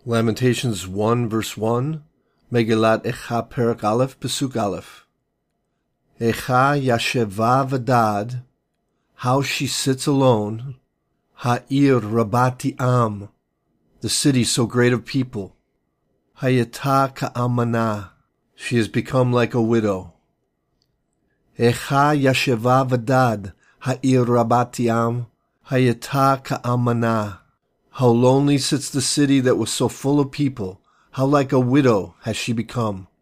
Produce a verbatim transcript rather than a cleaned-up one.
Lamentations one verse one, Megillat Echa Perak Aleph Pesuk Aleph. Echa Yasheva Vadad, how she sits alone, Ha'ir Rabati Am, the city so great of people. Hayata Ka'amana, she has become like a widow. Echa Yasheva Vadad, Ha'ir Rabati Am, Hayata Ka'amana. How lonely sits the city that was so full of people. How like a widow has she become.